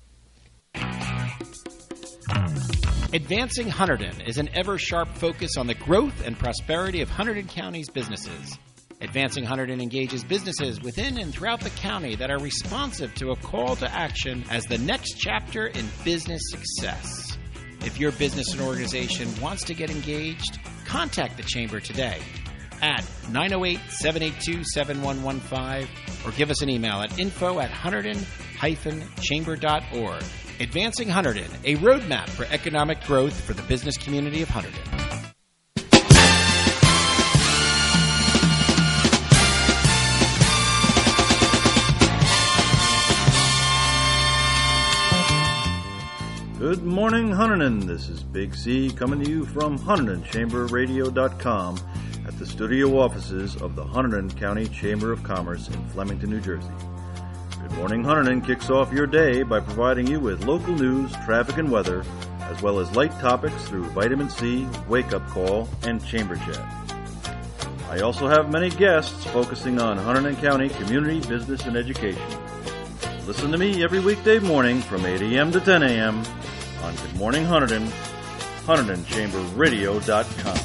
Advancing Hunterdon is an ever-sharp focus on the growth and prosperity of Hunterdon County's businesses. Advancing Hunterdon engages businesses within and throughout the county that are responsive to a call to action as the next chapter in business success. If your business and organization wants to get engaged, contact the Chamber today at nine oh eight, seven eight two, seven one one five or give us an email at info at hunterdon dash chamber dot org. Advancing Hunterdon, a roadmap for economic growth for the business community of Hunterdon. Good morning, Hunterdon. This is Big C coming to you from Hunterdon Chamber Radio dot com at the studio offices of the Hunterdon County Chamber of Commerce in Flemington, New Jersey. Good Morning Hunterdon kicks off your day by providing you with local news, traffic, and weather, as well as light topics through Vitamin C, Wake Up Call, and Chamber Chat. I also have many guests focusing on Hunterdon County community, business, and education. Listen to me every weekday morning from eight a.m. to ten a.m. on Good Morning Hunterdon, Hunterdon Chamber Radio dot com.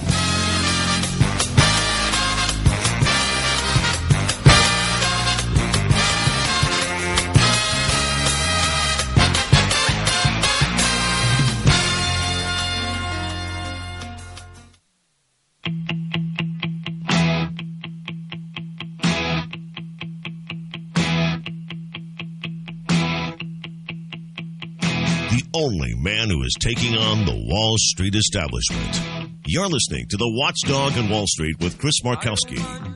Only man who is taking on the Wall Street establishment. You're listening to the Watchdog on Wall Street with Chris Markowski.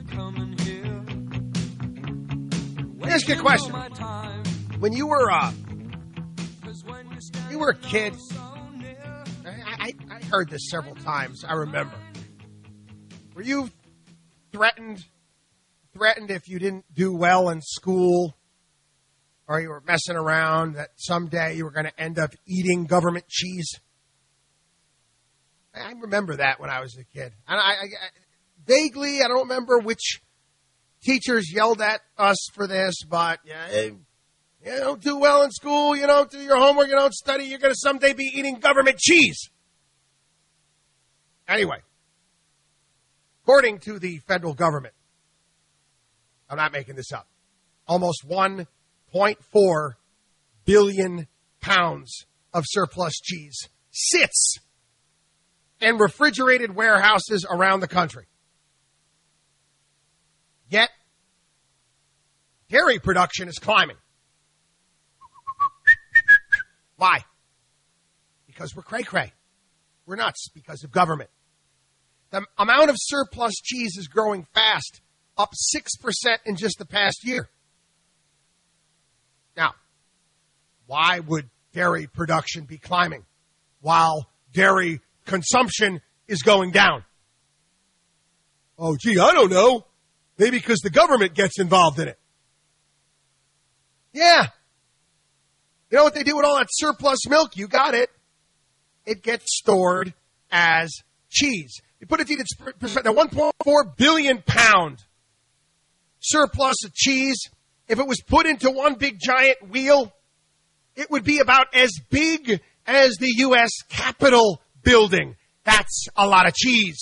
Let me ask you a question. When you were uh, you were a kid, I, I, I heard this several times. I remember. Were you threatened? Threatened if you didn't do well in school? Or you were messing around that someday you were going to end up eating government cheese? I remember that when I was a kid. And I, I, I vaguely, I don't remember which teachers yelled at us for this, but yeah, hey, you don't do well in school, you don't do your homework, you don't study, you're going to someday be eating government cheese. Anyway, according to the federal government, I'm not making this up, almost one zero point four billion pounds of surplus cheese sits and refrigerated warehouses around the country. Yet, dairy production is climbing. Why? Because we're cray-cray. We're nuts because of government. The amount of surplus cheese is growing fast, up six percent in just the past year. Now, why would dairy production be climbing while dairy consumption is going down? Oh, gee, I don't know. Maybe because the government gets involved in it. Yeah. You know what they do with all that surplus milk? You got it. It gets stored as cheese. You put it in its perspective, one point four billion pound surplus of cheese. If it was put into one big giant wheel, it would be about as big as the U S Capitol building. That's a lot of cheese.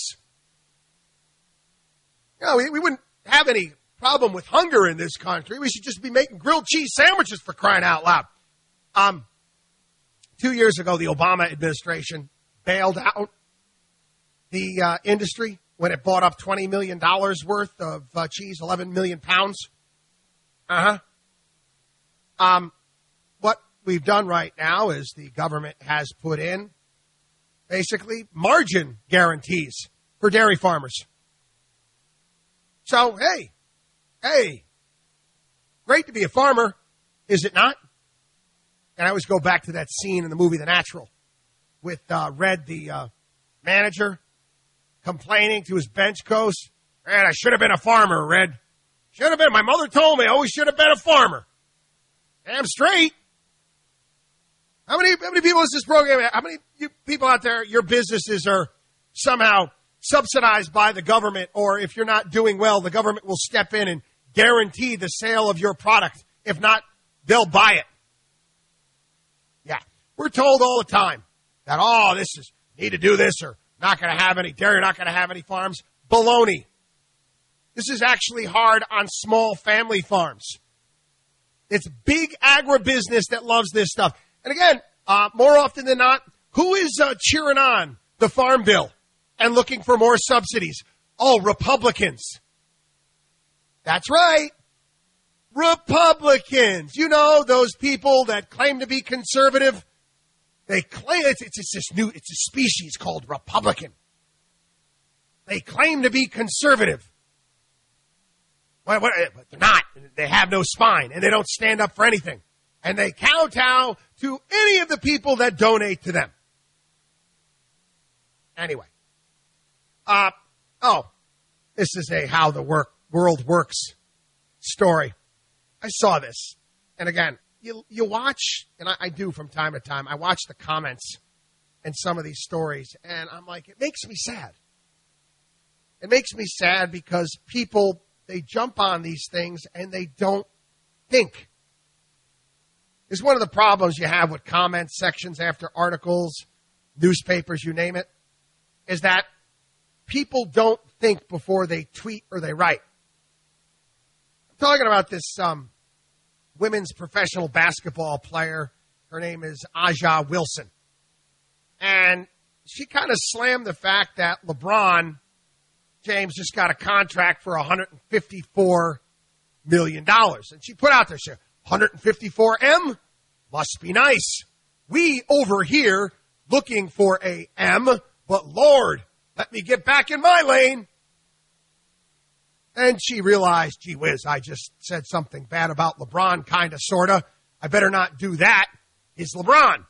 You know, we, we wouldn't have any problem with hunger in this country. We should just be making grilled cheese sandwiches for crying out loud. Um, two years ago, the Obama administration bailed out the uh, industry when it bought up twenty million dollars worth of uh, cheese, eleven million pounds. Uh-huh. Um, what we've done right now is the government has put in basically margin guarantees for dairy farmers. So, hey, hey, great to be a farmer, is it not? And I always go back to that scene in the movie The Natural with uh, Red, the uh, manager, complaining to his bench coach, "Man, I should have been a farmer, Red. Should have been. My mother told me I always should have been a farmer." Damn straight. How many, how many people is this program? How many you people out there, your businesses are somehow subsidized by the government, or if you're not doing well, the government will step in and guarantee the sale of your product. If not, they'll buy it. Yeah. We're told all the time that, oh, this is, need to do this, or not going to have any dairy, not going to have any farms. Baloney. This is actually hard on small family farms. It's big agribusiness that loves this stuff. And again, uh, more often than not, who is uh, cheering on the farm bill and looking for more subsidies? Oh, Republicans. That's right. Republicans. You know, those people that claim to be conservative. They claim it's, it's, it's this new, it's a species called Republican. They claim to be conservative. But they're not. They have no spine, and they don't stand up for anything. And they kowtow to any of the people that donate to them. Anyway. Uh, oh, this is a how the work, world works story. I saw this. And again, you, you watch, and I, I do from time to time, I watch the comments in some of these stories, and I'm like, it makes me sad. It makes me sad because people, they jump on these things and they don't think. It's one of the problems you have with comment sections after articles, newspapers, you name it, is that people don't think before they tweet or they write. I'm talking about this um, women's professional basketball player. Her name is Aja Wilson. And she kind of slammed the fact that LeBron James just got a contract for one hundred fifty-four million dollars. And she put out there, she said, one hundred fifty-four M? Must be nice. We over here looking for a M, but Lord, let me get back in my lane. And she realized, gee whiz, I just said something bad about LeBron, kind of, sort of. I better not do that. He's LeBron.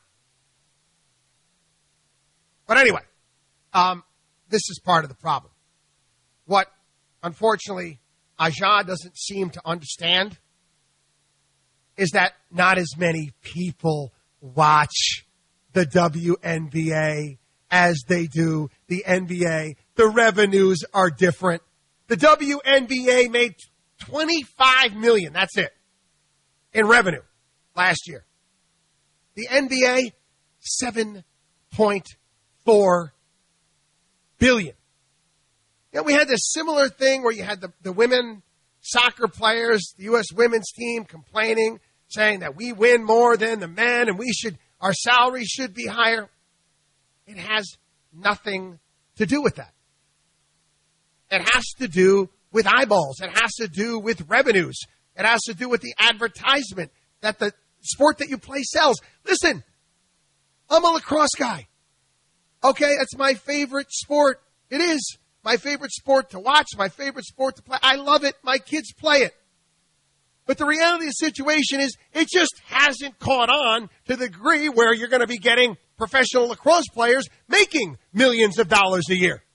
But anyway, um, this is part of the problem. What, unfortunately, Aja doesn't seem to understand is that not as many people watch the W N B A as they do the N B A. The revenues are different. The W N B A made twenty-five million dollars, that's it, in revenue last year. The N B A, seven point four billion dollars. You know, we had this similar thing where you had the, the women soccer players, the U S women's team complaining, saying that we win more than the men and we should, our salaries should be higher. It has nothing to do with that. It has to do with eyeballs. It has to do with revenues. It has to do with the advertisement that the sport that you play sells. Listen, I'm a lacrosse guy. Okay, it's my favorite sport. It is my favorite sport to watch, my favorite sport to play. I love it. My kids play it. But the reality of the situation is it just hasn't caught on to the degree where you're going to be getting professional lacrosse players making millions of dollars a year.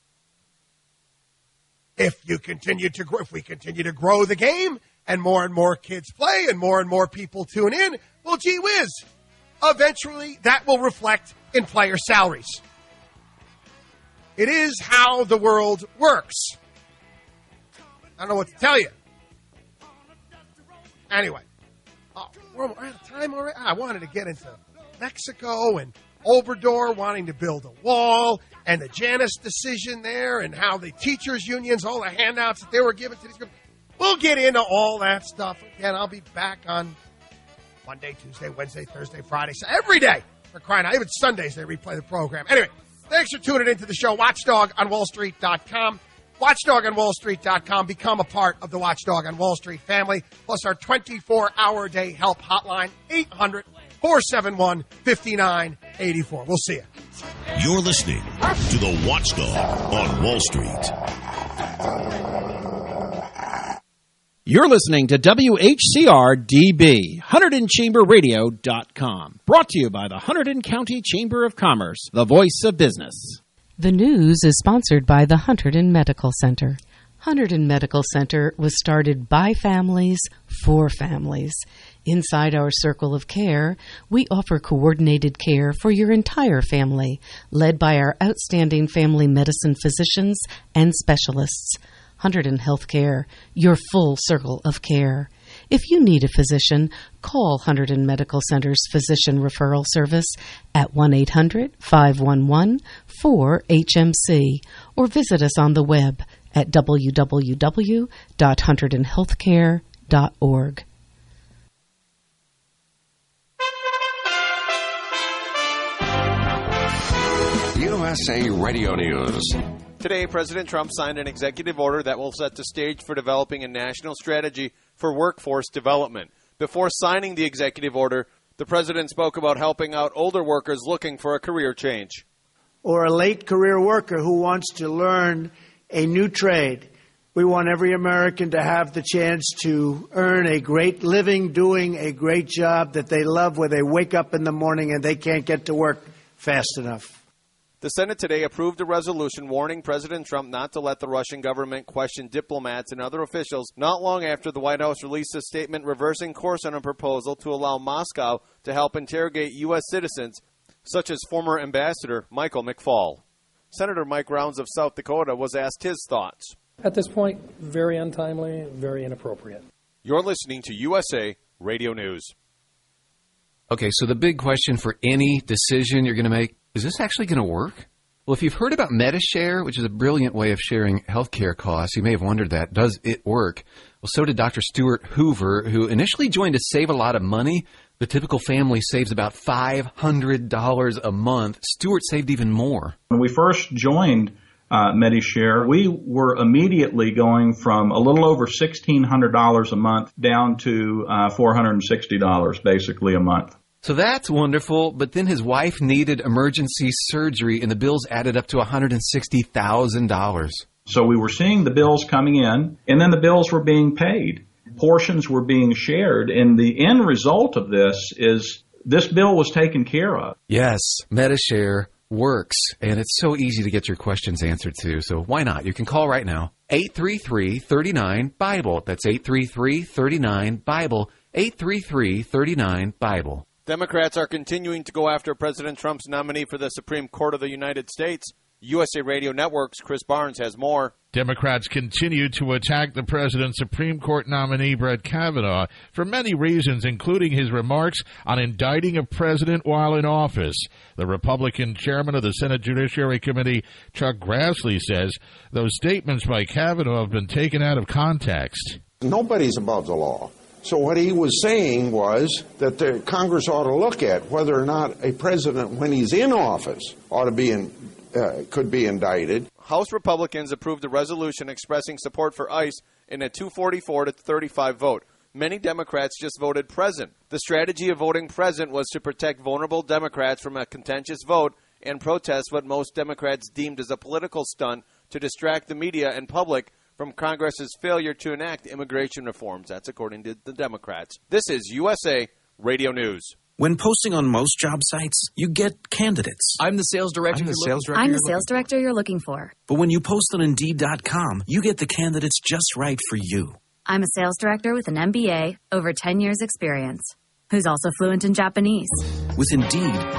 If you continue to grow, if we continue to grow the game and more and more kids play and more and more people tune in, well, gee whiz, eventually that will reflect in player salaries. It is how the world works. I don't know what to tell you. Anyway, uh, we're out of time already. I wanted to get into Mexico and Obrador wanting to build a wall and the Janus decision there and how the teachers' unions, all the handouts that they were given to these groups. We'll get into all that stuff again. I'll be back on Monday, Tuesday, Wednesday, Thursday, Friday, so every day for crying out. Even Sundays they replay the program. Anyway, thanks for tuning into the show. Watchdog on Wall Street dot com. Watchdog on Wall Street dot com. Become a part of the Watchdog on Wall Street family. Plus our twenty-four hour a day help hotline, eight hundred, four seven one, five nine eight four. We'll see you. You're listening to the Watchdog on Wall Street. You're listening to W H C R D B, Hunterdon Chamber Radio dot com. Brought to you by the Hunterdon County Chamber of Commerce, the voice of business. The news is sponsored by the Hunterdon Medical Center. Hunterdon Medical Center was started by families for families. Inside our circle of care, we offer coordinated care for your entire family, led by our outstanding family medicine physicians and specialists. Hunterdon Healthcare, your full circle of care. If you need a physician, call Hunterdon Medical Center's Physician Referral Service at one eight hundred, five one one, four H M C or visit us on the web at w w w dot hunterdon healthcare dot org. U S A Radio News. Today, President Trump signed an executive order that will set the stage for developing a national strategy for workforce development. Before signing the executive order, the president spoke about helping out older workers looking for a career change. Or a late career worker who wants to learn a new trade. We want every American to have the chance to earn a great living doing a great job that they love, where they wake up in the morning and they can't get to work fast enough. The Senate today approved a resolution warning President Trump not to let the Russian government question diplomats and other officials not long after the White House released a statement reversing course on a proposal to allow Moscow to help interrogate U S citizens, such as former Ambassador Michael McFaul. Senator Mike Rounds of South Dakota was asked his thoughts. At this point, very untimely, very inappropriate. You're listening to U S A Radio News. Okay, so the big question for any decision you're going to make, is this actually going to work? Well, if you've heard about Medi-Share, which is a brilliant way of sharing healthcare costs, you may have wondered that. Does it work? Well, so did Doctor Stuart Hoover, who initially joined to save a lot of money. The typical family saves about five hundred dollars a month. Stuart saved even more. When we first joined uh, Medi-Share, we were immediately going from a little over sixteen hundred dollars a month down to uh, four hundred sixty dollars basically a month. So that's wonderful, but then his wife needed emergency surgery, and the bills added up to one hundred sixty thousand dollars. So we were seeing the bills coming in, and then the bills were being paid. Portions were being shared, and the end result of this is this bill was taken care of. Yes, Medi-Share works, and it's so easy to get your questions answered too, so why not? You can call right now, eight three three, three nine, BIBLE. That's eight three three, three nine, BIBLE, eight three three, three nine, BIBLE. Democrats are continuing to go after President Trump's nominee for the Supreme Court of the United States. U S A Radio Network's Chris Barnes has more. Democrats continue to attack the president's Supreme Court nominee, Brett Kavanaugh, for many reasons, including his remarks on indicting a president while in office. The Republican chairman of the Senate Judiciary Committee, Chuck Grassley, says those statements by Kavanaugh have been taken out of context. Nobody's above the law. So what he was saying was that the Congress ought to look at whether or not a president, when he's in office, ought to be in, uh, could be indicted. House Republicans approved a resolution expressing support for ICE in a two forty-four to thirty-five vote. Many Democrats just voted present. The strategy of voting present was to protect vulnerable Democrats from a contentious vote and protest what most Democrats deemed as a political stunt to distract the media and public from Congress's failure to enact immigration reforms. That's according to the Democrats. This is U S A Radio News. When posting on most job sites, you get candidates. I'm the sales director. I'm the sales director. I'm the sales director you're looking for. But when you post on Indeed dot com, you get the candidates just right for you. I'm a sales director with an M B A, over ten years experience, who's also fluent in Japanese. With Indeed,